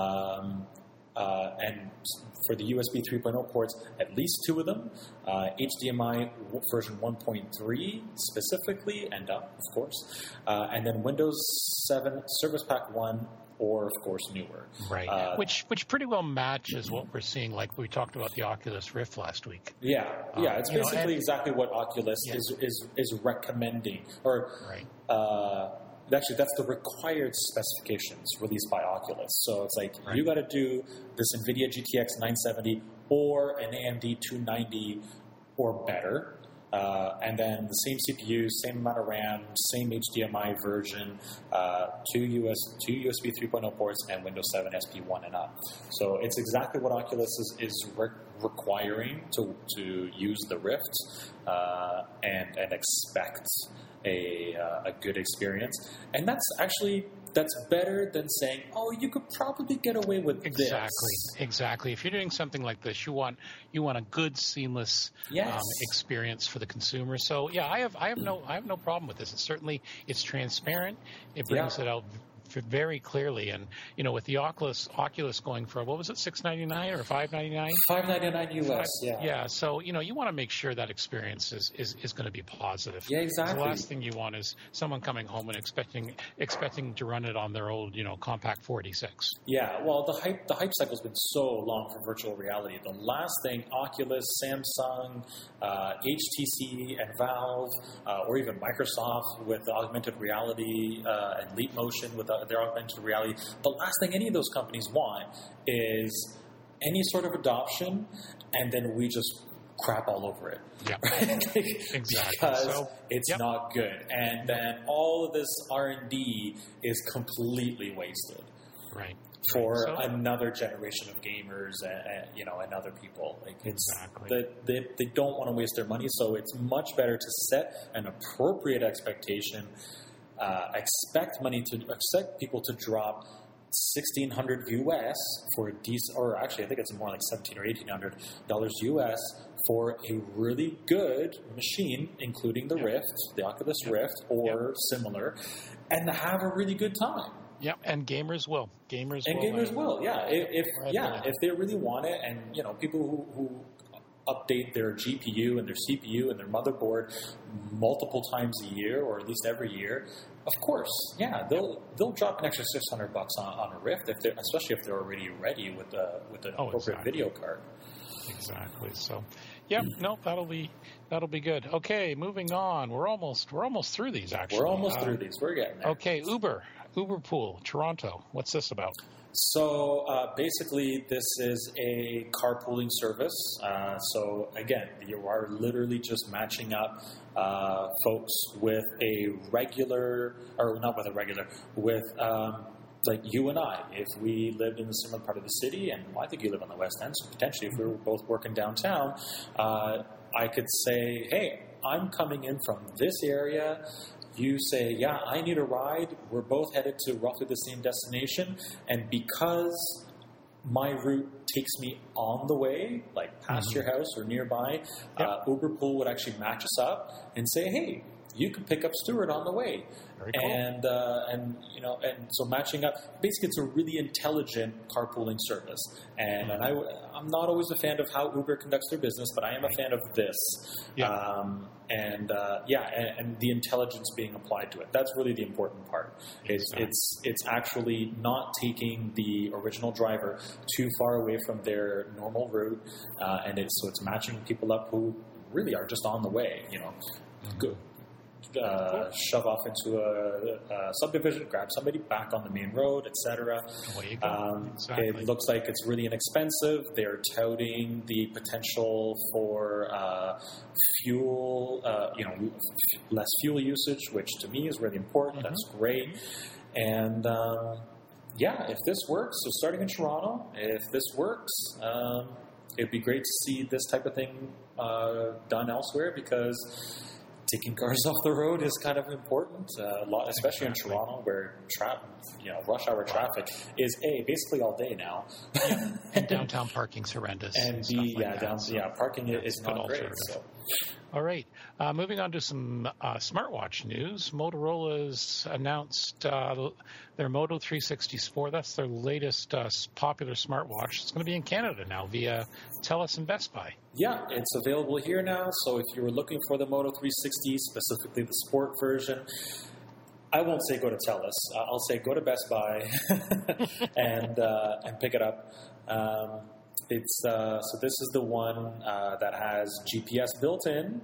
And for the USB 3.0 ports, at least 2 of them. HDMI version 1.3 specifically, and up, of course. And then Windows 7 Service Pack 1, or, of course, newer. Right, which pretty well matches what we're seeing, like we talked about the Oculus Rift last week. Yeah, it's basically exactly what Oculus is recommending. Or, actually, that's the required specifications released by Oculus. So it's like, you got to do this NVIDIA GTX 970 or an AMD 290 or better. And then the same CPU, same amount of RAM, same HDMI version, 2 USB 3.0 ports, and Windows 7 SP1 and up. So it's exactly what Oculus is requiring to use the Rift and expect a good experience. And that's better than saying, oh, you could probably get away with this. Exactly. If you're doing something like this, you want a good, seamless experience for the consumer. So yeah, I have no problem with this. It's transparent. It brings it out very clearly, and with the Oculus going for, what was it, $699 or $599? $599 US. Yeah. So you want to make sure that experience is going to be positive. Yeah, exactly. The last thing you want is someone coming home and expecting to run it on their old compact 46. Yeah. Well, the hype cycle's been so long for virtual reality. The last thing Oculus, Samsung, HTC, and Valve, or even Microsoft with augmented reality and Leap Motion with their augmented reality, the last thing any of those companies want is any sort of adoption, and then we just crap all over it. Yeah, exactly. Because it's not good, and then all of this R&D is completely wasted. Right. For another generation of gamers and other people. They don't want to waste their money, so it's much better to set an appropriate expectation. Expect people to drop $1,600 US for a decent, or actually I think it's more like $1,700 or $1,800 US for a really good machine, including the Rift, the Oculus Rift, or similar, and have a really good time. Yep, and gamers will. Gamers will. Yeah, if they really want it, and people who update their GPU and their CPU and their motherboard multiple times a year, or at least every year, of course, they'll drop an extra $600 on a Rift, especially if they're already ready with the appropriate video card. Exactly. So, that'll be good. Okay, moving on. We're almost through these. Actually, we're almost through these. We're getting there. Okay, Uberpool, Toronto. What's this about? So basically, this is a carpooling service. So again, you are literally just matching up folks with with like you and I. If we lived in a similar part of the city, and I think you live on the West End, so potentially if we were both working downtown, I could say, hey, I'm coming in from this area. You say, yeah, I need a ride. We're both headed to roughly the same destination. And because my route takes me on the way, like past your house or nearby, Uber Pool would actually match us up and say, hey, you can pick up Stuart on the way. Very cool. And so matching up, basically it's a really intelligent carpooling service. And I'm not always a fan of how Uber conducts their business, but I am a fan of this. Yeah. And the intelligence being applied to it. That's really the important part. It's actually not taking the original driver too far away from their normal route, and it's matching people up who really are just on the way. Good. Shove off into a subdivision, grab somebody back on the main road, etc. Exactly. It looks like it's really inexpensive. They're touting the potential for fuel, less fuel usage, which to me is really important. That's great. And if this works, so starting in Toronto, if this works, it'd be great to see this type of thing done elsewhere, because taking cars off the road is kind of important, especially in Toronto, where rush hour traffic is basically all day now. And downtown parking's horrendous. And parking is not great. So. All right. Moving on to some smartwatch news. Motorola's announced their Moto 360 Sport. That's their latest popular smartwatch. It's going to be in Canada now via TELUS and Best Buy. Yeah, it's available here now. So if you were looking for the Moto 360, specifically the Sport version, I won't say go to TELUS. I'll say go to Best Buy and pick it up. So this is the one that has GPS built in.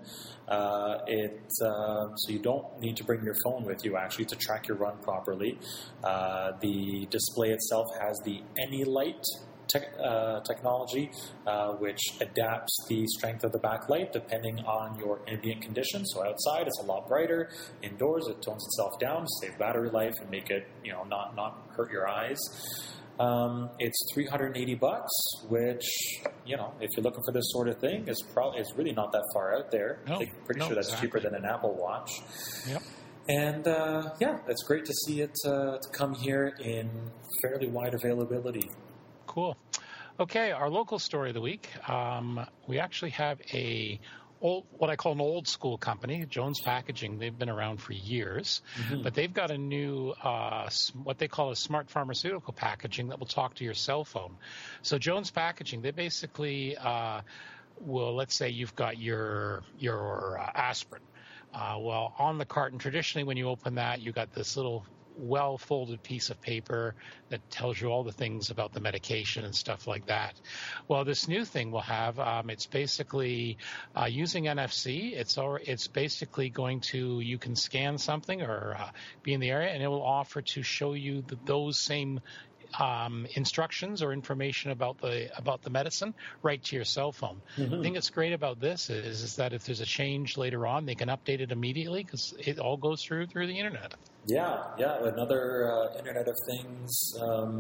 So you don't need to bring your phone with you actually to track your run properly. The display itself has the AnyLight technology, which adapts the strength of the backlight depending on your ambient conditions. So outside, it's a lot brighter. Indoors, it tones itself down to save battery life and make it, not hurt your eyes. It's $380, which, if you're looking for this sort of thing, is really not that far out there. I'm pretty sure that's cheaper than an Apple Watch. Yep. And, it's great to see it to come here in fairly wide availability. Cool. Okay, our local story of the week. We actually have what I call an old school company, Jones Packaging. They've been around for years, but they've got a new, what they call a smart pharmaceutical packaging that will talk to your cell phone. So Jones Packaging, they basically, let's say you've got your aspirin. On the carton, traditionally when you open that, you got this little well-folded piece of paper that tells you all the things about the medication and stuff like that. Well, this new thing will have, it's basically using NFC. It's basically going to, you can scan something or be in the area, and it will offer to show you those same instructions or information about the medicine right to your cell phone. The thing that's great about this is that if there's a change later on, they can update it immediately because it all goes through the internet. Yeah. Another Internet of Things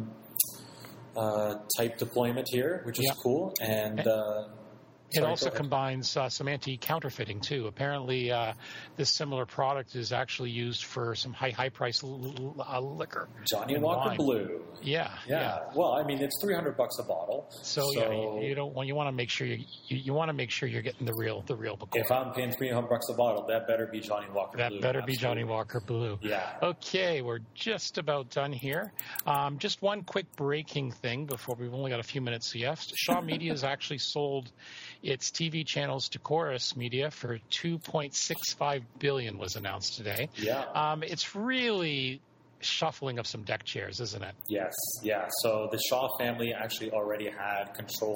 type deployment here, which is cool. And it also combines some anti-counterfeiting, too. Apparently, this similar product is actually used for some high-priced liquor. Johnny Walker Blue. Yeah. Well, I mean, it's $300 a bottle. So you want to make sure you want to make sure you're getting the real Bacoor. If I'm paying $300 a bottle, that better be Johnny Walker Blue. That better be Johnny Walker Blue. Yeah. Okay, we're just about done here. Just one quick breaking thing before we've only got a few minutes left. Shaw Media has actually sold its TV channels to Chorus Media for $2.65 billion was announced today. Yeah. It's really shuffling of some deck chairs, isn't it? Yes. Yeah. So the Shaw family actually already had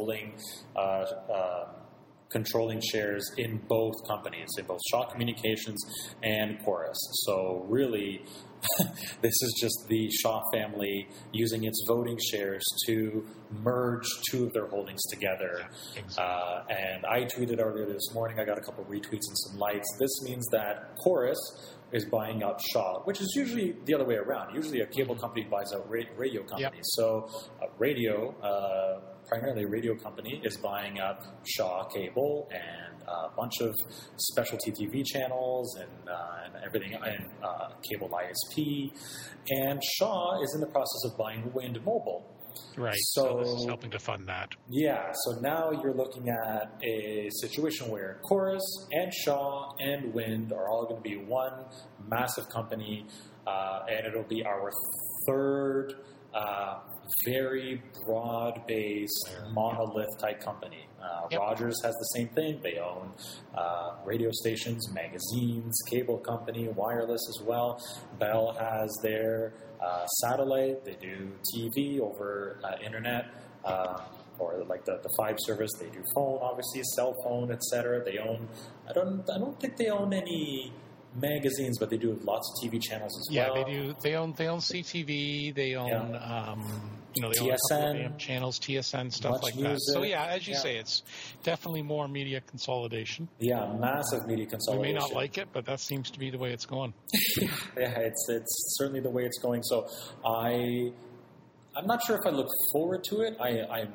controlling shares in both companies, in both Shaw Communications and Chorus. So really, this is just the Shaw family using its voting shares to merge two of their holdings together. Yeah, exactly. And I tweeted earlier this morning, I got a couple of retweets and some likes. This means that Chorus is buying out Shaw, which is usually the other way around. Usually a cable company buys out radio companies. Yep. So primarily radio company, is buying up Shaw Cable and a bunch of specialty TV channels and everything, and cable ISP. And Shaw is in the process of buying Wind Mobile. Right, so this is helping to fund that. Yeah, so now you're looking at a situation where Chorus and Shaw and Wind are all going to be one massive company, and it'll be our third very broad-based monolith-type company. Yep. Rogers has the same thing. They own radio stations, magazines, cable company, wireless as well. Bell has their satellite. They do TV over internet, or like the 5 service. They do phone, obviously, cell phone, etc. They own. I don't think they own any magazines, but they do have lots of TV channels as well. Yeah, they do. They own CTV. They own they own a couple TSN, of channels, TSN, stuff Much like Music. that. So yeah, as you say, it's definitely more media consolidation. Yeah, massive media We consolidation. may not like it, but that seems to be the way it's going. Yeah, it's certainly the way it's going. So I'm not sure if I look forward to it. I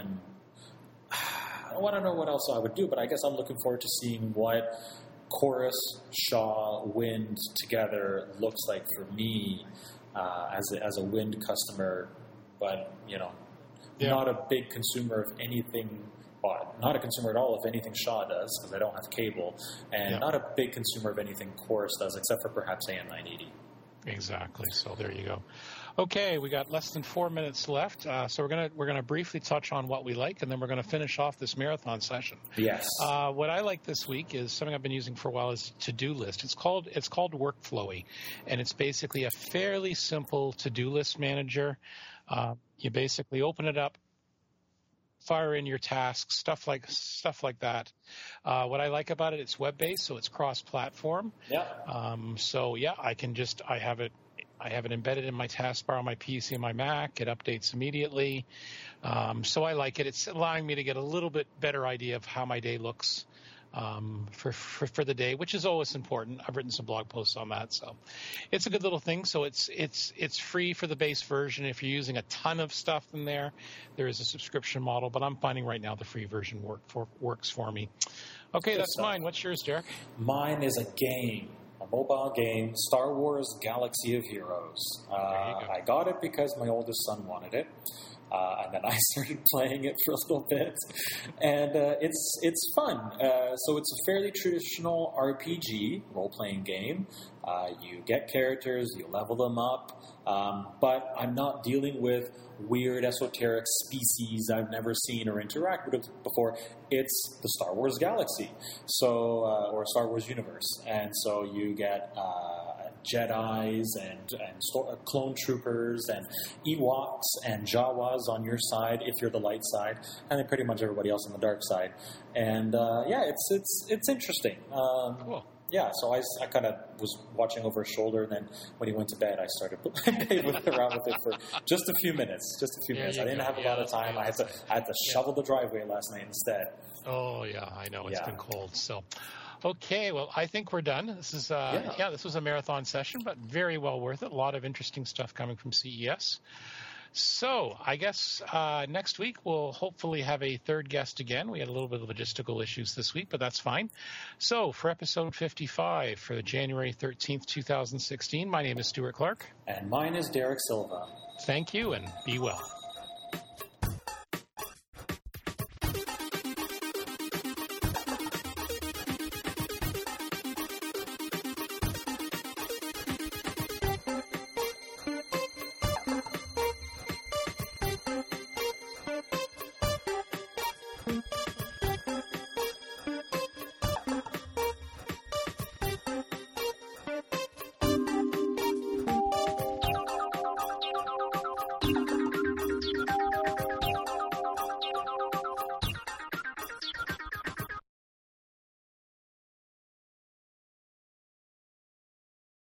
don't know what else I would do, but I guess I'm looking forward to seeing what Chorus, Shaw, Wind together looks like for me as a Wind customer, but not a big consumer of anything. Well, not a consumer at all if anything Shaw does, because I don't have cable, and not a big consumer of anything Chorus does, except for perhaps AM 980. Exactly. So there you go. Okay, we got less than 4 minutes left, so we're gonna briefly touch on what we like, and then we're gonna finish off this marathon session. Yes. What I like this week is something I've been using for a while is To-Do List. It's called Workflowy, and it's basically a fairly simple to-do list manager. You basically open it up, fire in your tasks, stuff like that. What I like about it, it's web-based, so it's cross-platform. Yeah. I have it embedded in my taskbar on my PC and my Mac. It updates immediately. So I like it. It's allowing me to get a little bit better idea of how my day looks for the day, which is always important. I've written some blog posts on that. So it's a good little thing. So it's free for the base version. If you're using a ton of stuff in there, there is a subscription model, but I'm finding right now the free version works for me. Okay, that's mine. What's yours, Derek? Mine is a game. A mobile game, Star Wars Galaxy of Heroes. I got it because my oldest son wanted it, and then I started playing it for a little bit, and it's fun. So it's a fairly traditional RPG, role-playing game. You get characters, you level them up, but I'm not dealing with weird esoteric species I've never seen or interacted with before. It's the Star Wars galaxy, or Star Wars universe, and so you get Jedis and clone troopers and Ewoks and Jawas on your side if you're the light side, and then pretty much everybody else on the dark side. And it's interesting. Cool. Yeah, so I kind of was watching over his shoulder, and then when he went to bed, I started playing around with it for just a few minutes. I didn't have a lot of time. I had to shovel the driveway last night instead. Oh, yeah, I know. It's been cold. So, okay, well, I think we're done. This is this was a marathon session, but very well worth it. A lot of interesting stuff coming from CES. So I guess next week we'll hopefully have a third guest again. We had a little bit of logistical issues this week, but that's fine. So for episode 55 for January 13th, 2016, my name is Stuart Clark. And mine is Derek Silva. Thank you, and be well.